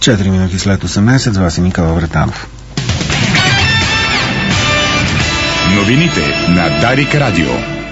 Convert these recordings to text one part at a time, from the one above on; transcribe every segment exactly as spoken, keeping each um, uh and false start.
четири минути след осемнайсет, с вас е Никола Вратанов. Новините на Дарик Радио.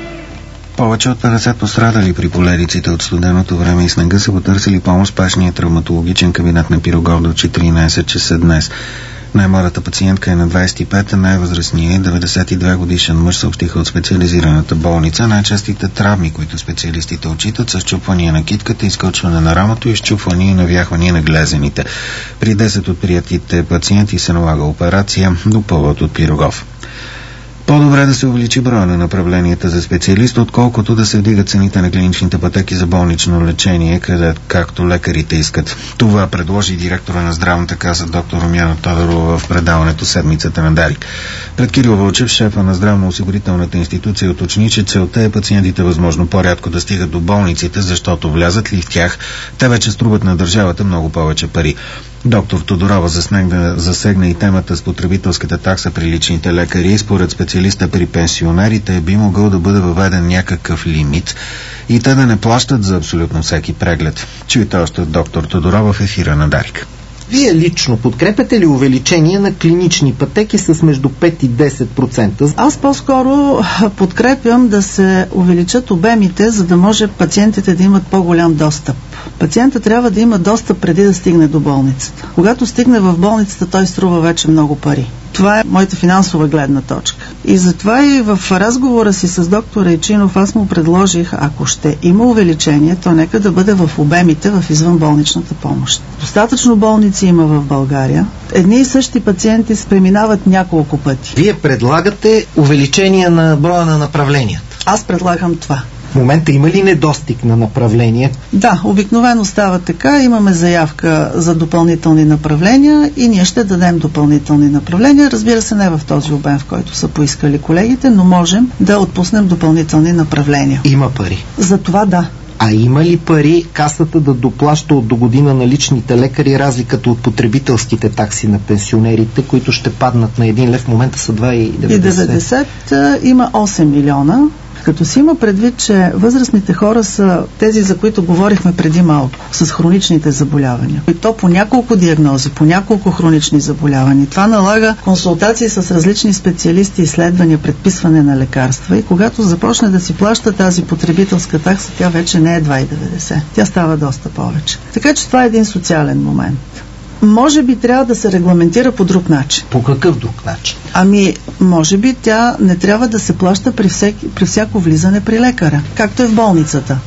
Повече от петдесет пострадали при поледиците от студеното време и снега са потърсили помощ спешния травматологичен кабинет на Пирогов до четиринайсет часа днес. Най-младата пациентка е на двайсет и пет, а най-възрастният е деветдесет и две годишен мъж, съобщиха от специализираната болница. Най-честите травми, които специалистите отчитат, са счупвания на китката, изкълчване на рамото и счупвания и навяхвания на глезените. При десет от приятите пациенти се налага операция, допълват от Пирогов. По-добре да се увеличи броя на направленията за специалист, отколкото да се вдигат цените на клиничните пътеки за болнично лечение, къде, както лекарите искат. Това предложи директора на здравната каса доктор Румяна Тодорова в предаването Седмицата на Дарик. Пред Кирил Вълчев, шефа на здравноосигурителната институция, уточни, че целта е пациентите възможно по-рядко да стигат до болниците, защото влязат ли в тях, те вече струват на държавата много повече пари. Доктор Тодорова засегна, засегна и темата с потребителската такса при личните лекари. Според специалиста при пенсионерите би могъл да бъде въведен някакъв лимит и те да не плащат за абсолютно всеки преглед. Чуйте още доктор Тодорова в ефира на Дарик. Вие лично подкрепяте ли увеличение на клинични пътеки с между пет и десет процента? Аз по-скоро подкрепям да се увеличат обемите, за да може пациентите да имат по-голям достъп. Пациентът трябва да има достъп преди да стигне до болницата. Когато стигне в болницата, той струва вече много пари. Това е моята финансова гледна точка. И затова и в разговора си с доктор Райчинов аз му предложих, ако ще има увеличение, то нека да бъде в обемите в извънболничната помощ. Достатъчно болници има в България. Едни и същи пациенти се преминават няколко пъти. Вие предлагате увеличение на броя на направленията. Аз предлагам това. В момента има ли недостиг на направления? Да, обикновено става така. Имаме заявка за допълнителни направления и ние ще дадем допълнителни направления. Разбира се, не в този обем, в който са поискали колегите, но можем да отпуснем допълнителни направления. Има пари? За това да. А има ли пари касата да доплаща от до година на личните лекари разликата от потребителските такси на пенсионерите, които ще паднат на един лев, в момента са два и деветдесет? И деветдесет има осем милиона. Като си има предвид, че възрастните хора са тези, за които говорихме преди малко, с хроничните заболявания. И то по няколко диагнози, по няколко хронични заболявания. Това налага консултации с различни специалисти, изследвания, предписване на лекарства и когато започне да си плаща тази потребителска такса, тя вече не е два и деветдесет. Тя става доста повече. Така че това е един социален момент. Може би трябва да се регламентира по друг начин. По какъв друг начин? Ами, може би тя не трябва да се плаща при, всеки, при всяко влизане при лекаря, както е в болницата.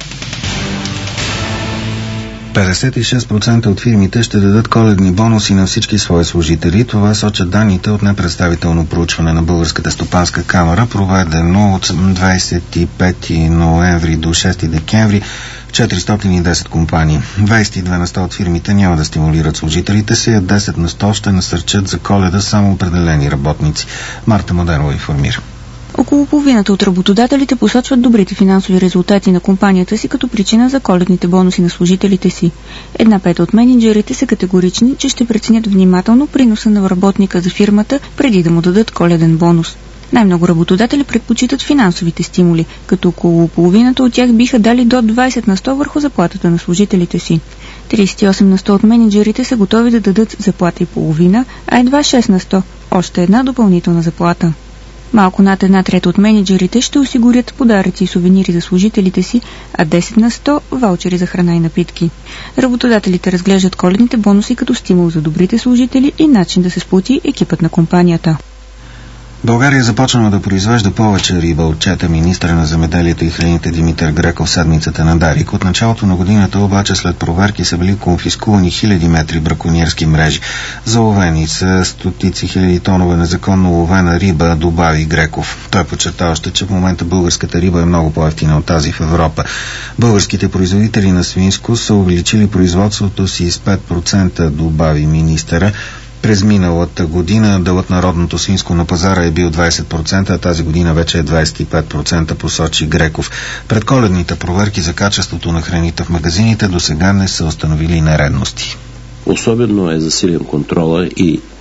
петдесет и шест процента от фирмите ще дадат коледни бонуси на всички свои служители. Това сочат данните от непредставително проучване на Българската стопанска камара, проведено от двайсет и пети ноември до шести декември в четиристотин и десет компании. двайсет и две на сто от фирмите няма да стимулират служителите си, а десет на сто ще насърчат за Коледа само определени работници. Марта Моденова информира. Около половината от работодателите посочват добрите финансови резултати на компанията си като причина за коледните бонуси на служителите си. Една пета от мениджърите са категорични, че ще преценят внимателно приноса на работника за фирмата преди да му дадат коледен бонус. Най-много работодатели предпочитат финансовите стимули, като около половината от тях биха дали до двайсет на сто върху заплатата на служителите си. трийсет и осем на сто от мениджърите са готови да дадат заплата и половина, а едва шест на сто още една допълнителна заплата. Малко над една трета от мениджърите ще осигурят подаръци и сувенири за служителите си, а десет на сто ваучери за храна и напитки. Работодателите разглеждат коледните бонуси като стимул за добрите служители и начин да се сплоти екипът на компанията. България започнала да произвежда повече риба, отчета министъра на земеделието и храните Димитър Греков Седмицата на Дарик. От началото на годината обаче след проверки са били конфискувани хиляди метри браконьерски мрежи. Заловени са стотици хиляди тонове незаконно ловена риба, добави Греков. Той подчерта още, че в момента българската риба е много по-евтина от тази в Европа. Българските производители на свинско са увеличили производството си с пет процента, добави министъра. През миналата година делът на родното свинско на пазара е бил двайсет процента, а тази година вече е двайсет и пет процента, посочи Греков. Предколедните проверки за качеството на храните в магазините до сега не са установили нередности. Особено е засилен контрола и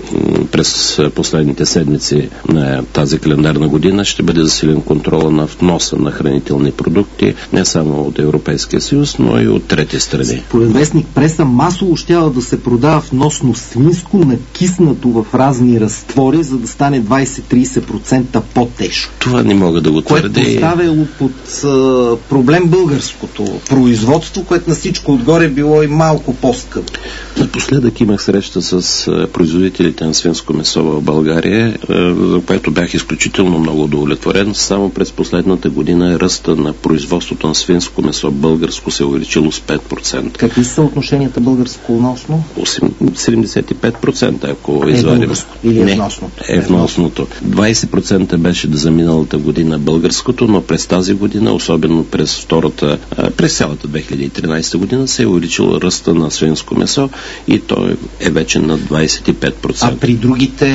през последните седмици на тази календарна година ще бъде засилен контрола на вноса на хранителни продукти, не само от Европейския съюз, но и от трети страни. Според вестник Преса масово щяла да се продава вносно свинско, накиснато в разни разтвори, за да стане двайсет до трийсет процента по-тежко. Това не мога да го твърдя. Което поставило под а, проблем българското производство, което на всичко отгоре било и малко по-скъпо. Напоследък имах среща с а, производителите на свинско месо в България, а, за което бях изключително много удовлетворен. Само през последната година ръста на производството на свинско месо българско се е увеличило с пет процента. Какви са отношенията българско-вносно? седемдесет и пет процента, ако е извадим. Българско или е вносното? Е вносното. двайсет процента беше за миналата година българското, но през тази година, особено през втората, през цялата две хиляди и тринайсета година се е увеличил ръста на свинско месо и той е вече на двайсет и пет процента. А при другите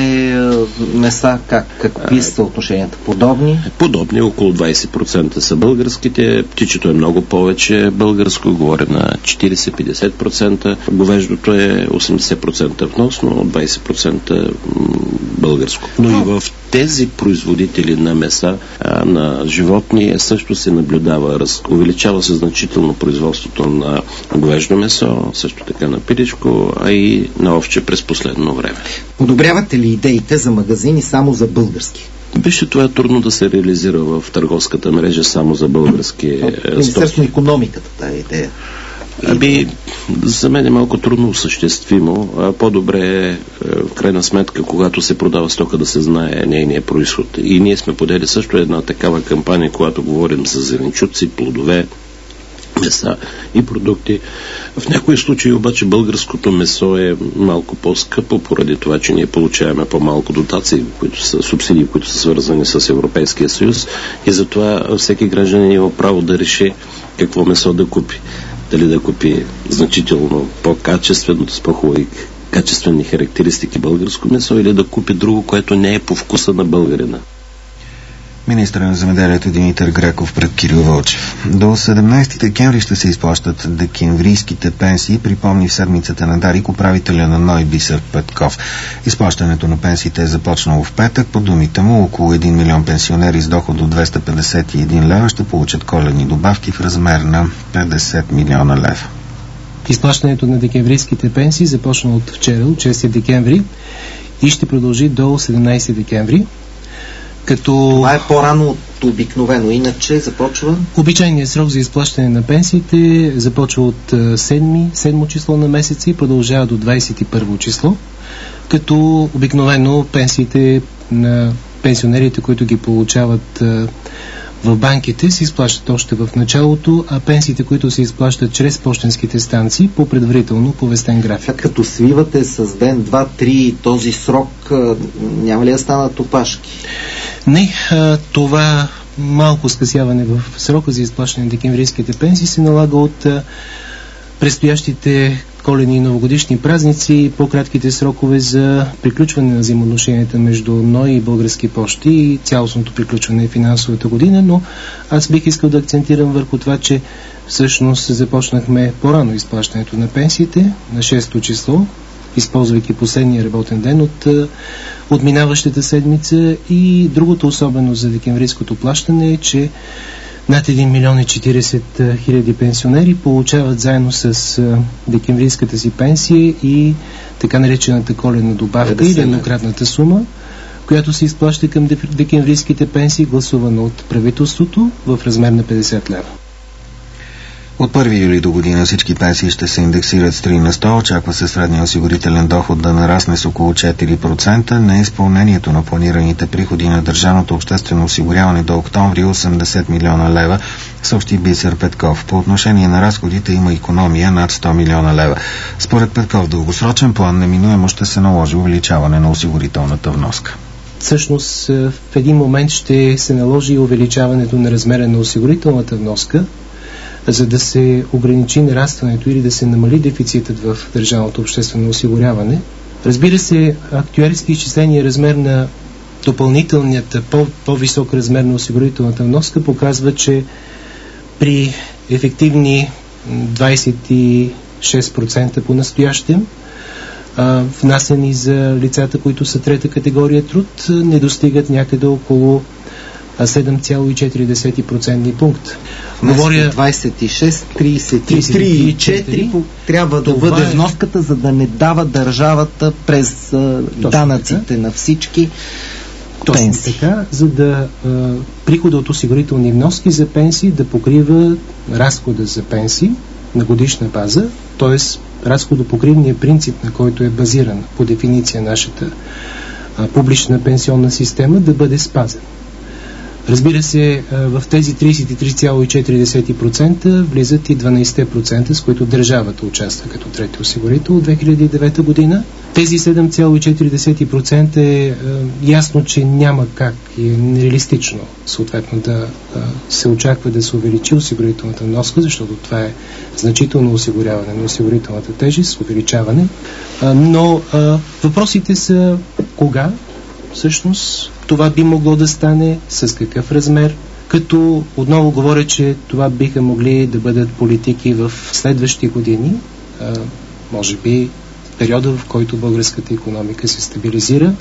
меса как, какви са отношенията? Подобни? Подобни, около двайсет процента са българските, птичето е много повече българско, говорим на четирийсет до петдесет процента, говеждото е осемдесет процента вносно, двайсет процента българско. Но и в тези производители на меса, а, на животни също се наблюдава раз. Увеличава се значително производството на говеждо месо, също така на пилешко, а и на овче през последно време. Одобрявате ли идеите за магазини само за български? Вижте, това е трудно да се реализира в търговската мрежа само за български стоки. Министерство на икономиката тази идея. Ами, за мен е малко трудно осъществимо. А по-добре е, в крайна сметка, когато се продава стока, да се знае нейния произход. И ние сме подели също една такава кампания, когато говорим за зеленчуци, плодове, меса и продукти. В някои случаи обаче българското месо е малко по-скъпо, поради това, че ние получаваме по-малко дотации, които са субсидии, които са свързани с Европейския съюз, и затова всеки гражданин има право да реши какво месо да купи. Дали да купи значително по-качествено, с по-хубави качествени характеристики българско месо, или да купи друго, което не е по вкуса на българина. Министър на земеделието Димитър Греков пред Кирил Вълчев. До седемнайсети декември ще се изплащат декемврийските пенсии, припомни в седмицата на Дарик управителя на НОИ Бисер Петков. Изплащането на пенсиите е започнало в петък. По думите му, около един милион пенсионери с доход до двеста петдесет и един лева ще получат коледни добавки в размер на петдесет милиона лева. Изплащането на декемврийските пенсии започна от вчера, от шести декември, и ще продължи до седемнайсети декември. Като... Това е по-рано от обикновено, иначе започва? Обичайният срок за изплащане на пенсиите започва от седми, седмо число на месеца и продължава до двайсет и първо число, като обикновено пенсиите на пенсионерите, които ги получават в банките, се изплащат още в началото, а пенсиите, които се изплащат чрез пощенските станции, по предварително повестен график. Като свивате с ден, два, три този срок, няма ли да станат опашки? Не, това малко скъсяване в срока за изплащане на декемврийските пенсии се налага от предстоящите коледни и новогодишни празници, по-кратките срокове за приключване на взаимоотношенията между НОИ и Български пощи и цялостното приключване на финансовата година, но аз бих искал да акцентирам върху това, че всъщност започнахме по-рано изплащането на пенсиите на шесто число, използвайки последния работен ден от, от минаващата седмица, и другото особено за декемврийското плащане е, че над един милион и четирийсет хиляди пенсионери получават заедно с декемврийската си пенсия и така наречената коледна добавка или еднократната сума, която се изплаща към декемврийските пенсии, гласувана от правителството в размер на петдесет лева. От първи юли до година всички пенсии ще се индексират с три на сто. Очаква се средния осигурителен доход да нарасне с около четири процента. Неизпълнението на планираните приходи на държавното обществено осигуряване до октомври осемдесет милиона лева, съобщи Бисер Петков. По отношение на разходите има икономия над сто милиона лева. Според Петков, дългосрочен план неминуемо ще се наложи увеличаване на осигурителната вноска. Всъщност в един момент ще се наложи увеличаването на размера на осигурителната вноска, за да се ограничи нарастването или да се намали дефицитът в държавното обществено осигуряване. Разбира се, актюерски изчисления размер на допълнителният по- по-висок размер на осигурителната вноска показва, че при ефективни двайсет и шест процента по настоящем а, внасени за лицата, които са трета категория труд, не достигат някъде около седем цяло и четири процентни пункта. Говоря двадесет и шест, тридесет и три и четири трябва да бъде е... вноската, за да не дава държавата през а, данъците така на всички Точно пенсии. Така, за да а, прихода от осигурителни вноски за пенсии да покрива разхода за пенсии на годишна база, т.е. разходопокривния принцип, на който е базиран по дефиниция нашата а, публична пенсионна система, да бъде спазен. Разбира се, в тези тридесет и три цяло и четири процента влизат и дванадесет процента, с които държавата участва като трети осигурител от две хиляди и девета година. Тези седем цяло и четири процента е ясно, че няма как и е нереалистично съответно да се очаква да се увеличи осигурителната вноска, защото това е значително осигуряване на осигурителната тежест, увеличаване. Но въпросите са кога всъщност това би могло да стане, с какъв размер, като отново говоря, че това биха могли да бъдат политики в следващи години, а, може би периода, в който българската икономика се стабилизира.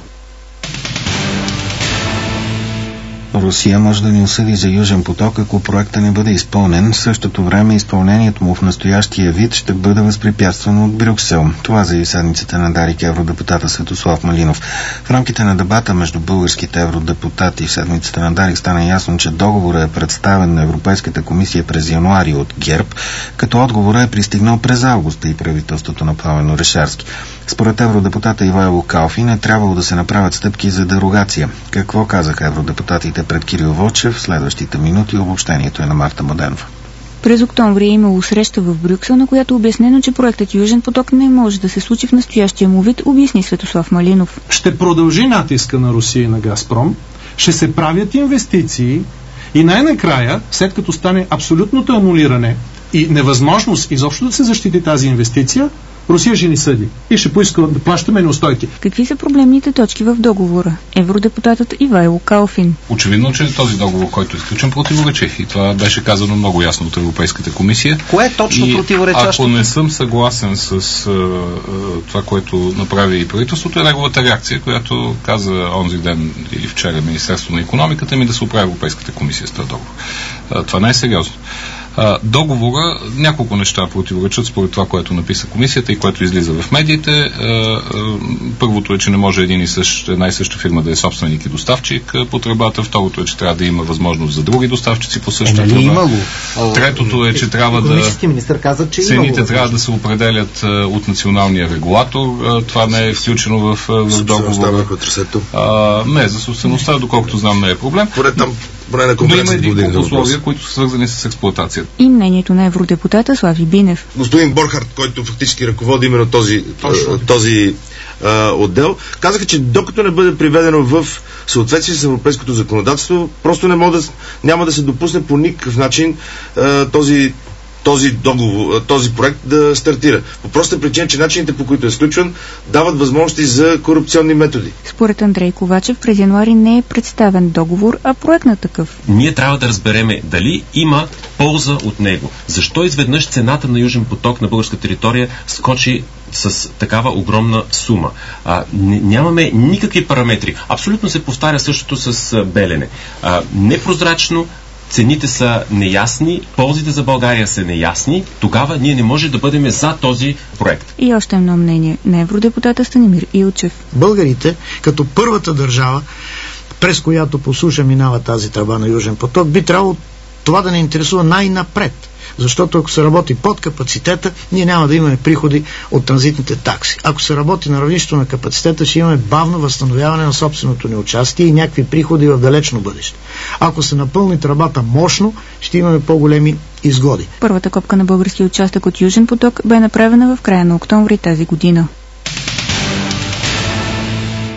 Русия може да ни осъди за Южен поток, ако проектът не бъде изпълнен. В същото време изпълнението му в настоящия вид ще бъде възпрепятствано от Брюксел. Това заяви седмицата на Дарик евродепутата Светослав Малинов. В рамките на дебата между българските евродепутати в седмицата на Дарик стана ясно, че договорът е представен на Европейската комисия през януари от ГЕРБ, като отговорът е пристигнал през август и правителството на Пламен Орешарски. Според евродепутата Ивайло Калфин е трябвало да се направят стъпки за дерогация. Какво казаха евродепутатите пред Кирил Вълчев в следващите минути? Обобщението е на Марта Младенова. През октомври е имало среща в Брюксел, на която е обяснено, че проектът Южен поток не може да се случи в настоящия му вид, обясни Светослав Малинов. Ще продължи натиска на Русия и на Газпром, ще се правят инвестиции и най-накрая, след като стане абсолютното анулиране и невъзможност изобщо да се защити тази инвестиция, Русия ще ни съди и ще поиска да плащаме неустойки. Какви са проблемните точки в договора? Евродепутатът Ивайло Калфин. Очевидно, че този договор, който е изключен, противоречи. И това беше казано много ясно от Европейската комисия. Кое е точно противоречащо? Ако не съм съгласен с а, а, това, което направи и правителството, е неговата реакция, която каза онзи ден или вчера Министерство на икономиката ми да се оправи Европейската комисия с този договор. А, това не е сериозно. Договора, няколко неща противоречат според това, което написа комисията и което излиза в медиите. Първото е, че не може един и същ, една и съща фирма да е собственик и доставчик по тръбата. Второто е, че трябва да има възможност за други доставчици по същата тръба. Е, имало? Третото е, че трябва да... министър каза, че цените имало, трябва да се определят от националния регулатор. Това не е включено в, в договора. А, не, за собствеността, доколкото знам, не е проблем. Поред там Но има един условия, които са свързани с експлоатацията. И мнението на евродепутата Слави Бинев. Господин Борхард, който фактически ръководи именно този, този а, отдел, казаха, че докато не бъде приведено в съответствие с европейското законодателство, просто не може да, няма да се допусне по никакъв начин а, този този договор, този проект да стартира. По проста причина, че начините, по които е сключван, дават възможности за корупционни методи. Според Андрей Ковачев, през януари не е представен договор, а проект на такъв. Ние трябва да разбереме дали има полза от него. Защо изведнъж цената на Южен поток на българска територия скочи с такава огромна сума? А, нямаме никакви параметри. Абсолютно се повтаря същото с а, Белене. А, непрозрачно, цените са неясни, ползите за България са неясни, тогава ние не можем да бъдем за този проект. И още едно мнение на евродепутата Станимир Илчев. Българите, като първата държава, през която по суша минава тази тръба на Южен поток, би трябвало това да не интересува най-напред. Защото ако се работи под капацитета, ние няма да имаме приходи от транзитните такси. Ако се работи на равнището на капацитета, ще имаме бавно възстановяване на собственото ни участие и някакви приходи в далечно бъдеще. Ако се напълни тръбата мощно, ще имаме по-големи изгоди. Първата копка на българския участък от Южен поток бе направена в края на октомври тази година.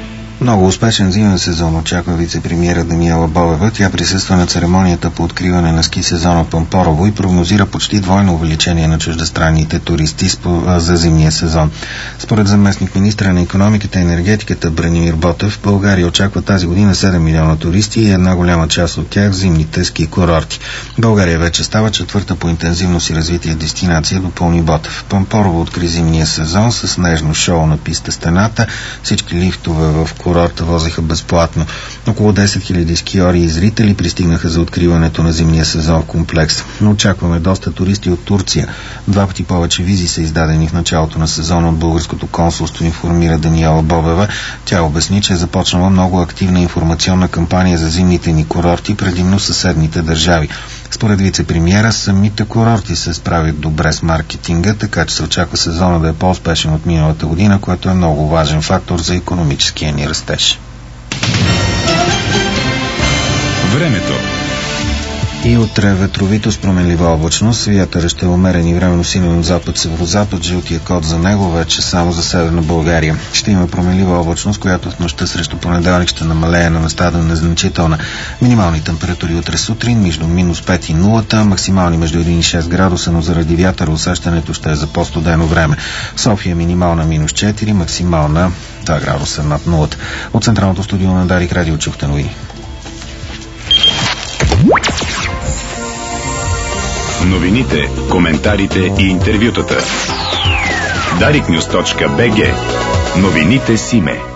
Много успешен зимен сезон очаква вице-премиера Даниела Бобева. Тя присъства на церемонията по откриване на ски сезона в Пампорово и прогнозира почти двойно увеличение на чуждестранните туристи за зимния сезон. Според заместник министра на икономиката и енергетиката Бранимир Ботев, България очаква тази година седем милиона туристи и една голяма част от тях в зимните ски курорти. България вече става четвърта по интензивност и развитие дестинация, допълни Ботев. Пампорово откри зимния сезон с снежно шоу на писта Стената. Всички лифтове в курорта возеха безплатно. Около десет хиляди скиори и зрители пристигнаха за откриването на зимния сезон в комплекс. Но очакваме доста туристи от Турция. Два пъти повече визи са издадени в началото на сезона от българското консулство, информира Даниела Бобева. Тя обясни, че е започнала много активна информационна кампания за зимните ни курорти, предимно съседните държави. Според вице-премиера, самите курорти се справят добре с маркетинга, така че се очаква сезона да е по-успешен от миналата година, което е много важен фактор за икономическия ни растеж. Времето. И утре ветровито с променлива облачност. Вятър ще е умерен и временно силен от запад-северозапад. Жълтия код за него вече само за северна България. Ще има променлива облачност, която в нощта срещу понеделник ще намалее на места до незначителна. Минимални температури утре сутрин между минус пет и нулата, максимални между един и шест градуса, но заради вятъра усещането ще е за по-студено време. София минимална минус четири, максимална два градуса над нулата. От централното студио на Дарик Радио чухте новини. Новините, коментарите и интервютата. дарик нюз точка би джи. Новините Симе.